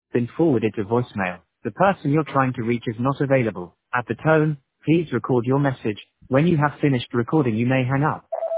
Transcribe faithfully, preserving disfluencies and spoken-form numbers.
been forwarded to voicemail. The person you're trying to reach is not available. At the tone, please record your message. When you have finished recording, you may hang up.